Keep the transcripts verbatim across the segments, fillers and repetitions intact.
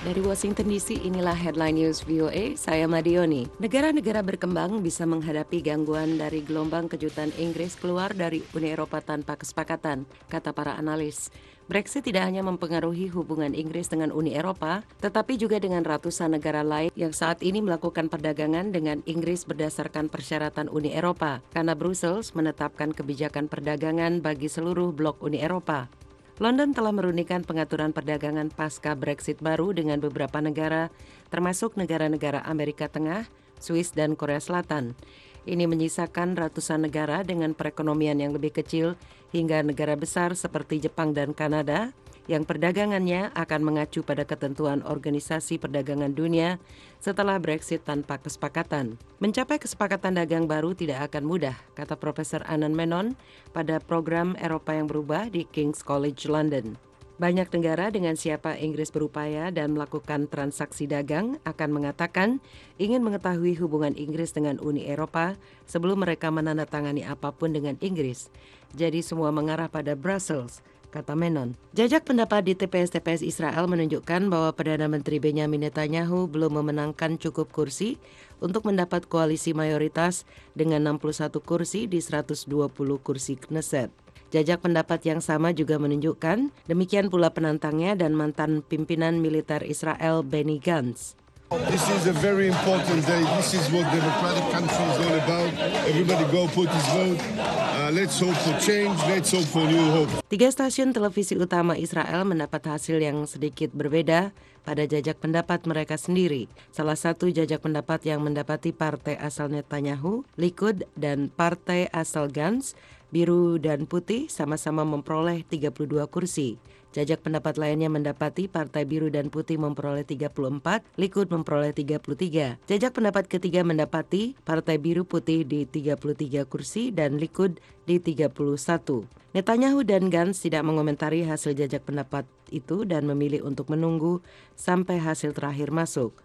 Dari Washington D C, inilah Headline News V O A, saya Madioni. Negara-negara berkembang bisa menghadapi gangguan dari gelombang kejutan Inggris keluar dari Uni Eropa tanpa kesepakatan, kata para analis. Brexit tidak hanya mempengaruhi hubungan Inggris dengan Uni Eropa, tetapi juga dengan ratusan negara lain yang saat ini melakukan perdagangan dengan Inggris berdasarkan persyaratan Uni Eropa, karena Brussels menetapkan kebijakan perdagangan bagi seluruh blok Uni Eropa. London telah merundingkan pengaturan perdagangan pasca Brexit baru dengan beberapa negara, termasuk negara-negara Amerika Tengah, Swiss, dan Korea Selatan. Ini menyisakan ratusan negara dengan perekonomian yang lebih kecil hingga negara besar seperti Jepang dan Kanada, yang perdagangannya akan mengacu pada ketentuan Organisasi Perdagangan Dunia setelah Brexit tanpa kesepakatan. Mencapai kesepakatan dagang baru tidak akan mudah, kata Profesor Anand Menon pada program Eropa yang berubah di King's College London. Banyak negara dengan siapa Inggris berupaya dan melakukan transaksi dagang akan mengatakan ingin mengetahui hubungan Inggris dengan Uni Eropa sebelum mereka menandatangani apapun dengan Inggris. Jadi semua mengarah pada Brussels, kata Menon. Jajak pendapat di T P S-T P S Israel menunjukkan bahwa Perdana Menteri Benjamin Netanyahu belum memenangkan cukup kursi untuk mendapat koalisi mayoritas dengan enam puluh satu kursi di seratus dua puluh kursi Knesset. Jajak pendapat yang sama juga menunjukkan, demikian pula penantangnya dan mantan pimpinan militer Israel Benny Gantz. This is a very important day. This is what democratic country is all about. Everybody go put his vote. Uh, let's hope for change. Let's hope for new hope. Tiga stasiun televisi utama Israel mendapat hasil yang sedikit berbeda pada jajak pendapat mereka sendiri. Salah satu jajak pendapat yang mendapati partai asal Netanyahu, Likud, dan partai asal Gantz, Biru dan Putih, sama-sama memperoleh tiga puluh dua kursi. Jajak pendapat lainnya mendapati Partai Biru dan Putih memperoleh tiga puluh empat, Likud memperoleh tiga puluh tiga. Jajak pendapat ketiga mendapati Partai Biru Putih di tiga puluh tiga kursi dan Likud di tiga puluh satu. Netanyahu dan Gantz tidak mengomentari hasil jajak pendapat itu dan memilih untuk menunggu sampai hasil terakhir masuk.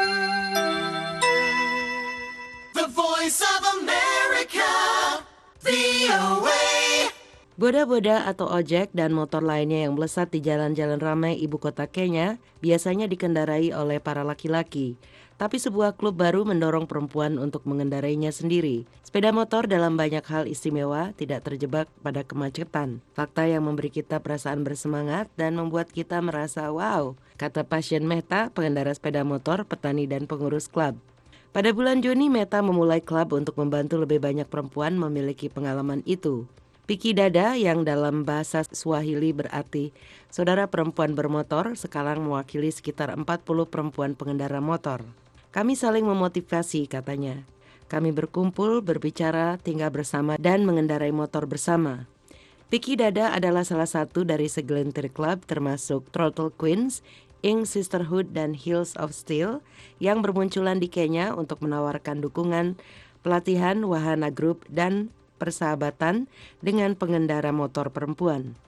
The Voice of America, V O A. Boda-boda atau ojek dan motor lainnya yang melesat di jalan-jalan ramai ibu kota Kenya biasanya dikendarai oleh para laki-laki. Tapi sebuah klub baru mendorong perempuan untuk mengendarainya sendiri. Sepeda motor dalam banyak hal istimewa, tidak terjebak pada kemacetan. Fakta yang memberi kita perasaan bersemangat dan membuat kita merasa wow, kata Pasien Mehta, pengendara sepeda motor, petani dan pengurus klub. Pada bulan Juni, Mehta memulai klub untuk membantu lebih banyak perempuan memiliki pengalaman itu. Piki Dada yang dalam bahasa Swahili berarti saudara perempuan bermotor sekarang mewakili sekitar empat puluh perempuan pengendara motor. Kami saling memotivasi, katanya. Kami berkumpul, berbicara, tinggal bersama dan mengendarai motor bersama. Piki Dada adalah salah satu dari segelintir klub termasuk Throttle Queens, Ink Sisterhood dan Hills of Steel yang bermunculan di Kenya untuk menawarkan dukungan, pelatihan, wahana grup dan persahabatan dengan pengendara motor perempuan.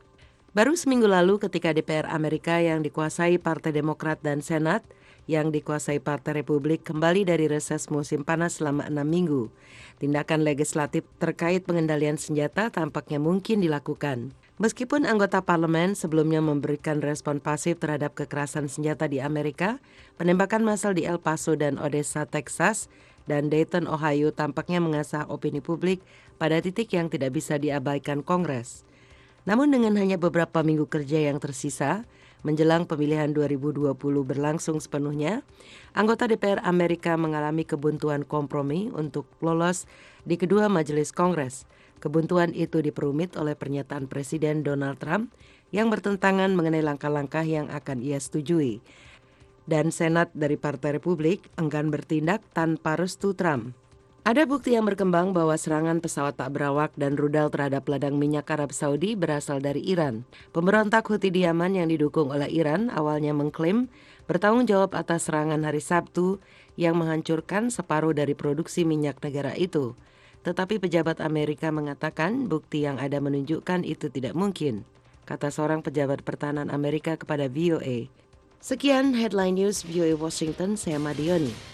Baru seminggu lalu ketika D P R Amerika yang dikuasai Partai Demokrat dan Senat yang dikuasai Partai Republik kembali dari reses musim panas selama enam minggu, tindakan legislatif terkait pengendalian senjata tampaknya mungkin dilakukan. Meskipun anggota parlemen sebelumnya memberikan respon pasif terhadap kekerasan senjata di Amerika, penembakan massal di El Paso dan Odessa, Texas, dan Dayton, Ohio tampaknya mengasah opini publik pada titik yang tidak bisa diabaikan Kongres. Namun dengan hanya beberapa minggu kerja yang tersisa, menjelang pemilihan dua ribu dua puluh berlangsung sepenuhnya, anggota D P R Amerika mengalami kebuntuan kompromi untuk lolos di kedua majelis Kongres. Kebuntuan itu diperumit oleh pernyataan Presiden Donald Trump yang bertentangan mengenai langkah-langkah yang akan ia setujui. Dan Senat dari Partai Republik enggan bertindak tanpa restu Trump. Ada bukti yang berkembang bahwa serangan pesawat tak berawak dan rudal terhadap ladang minyak Arab Saudi berasal dari Iran. Pemberontak Houthi di Yaman yang didukung oleh Iran awalnya mengklaim bertanggung jawab atas serangan hari Sabtu yang menghancurkan separuh dari produksi minyak negara itu. Tetapi pejabat Amerika mengatakan bukti yang ada menunjukkan itu tidak mungkin, kata seorang pejabat pertahanan Amerika kepada V O A. Sekian Headline News V O A Washington, saya Madioni.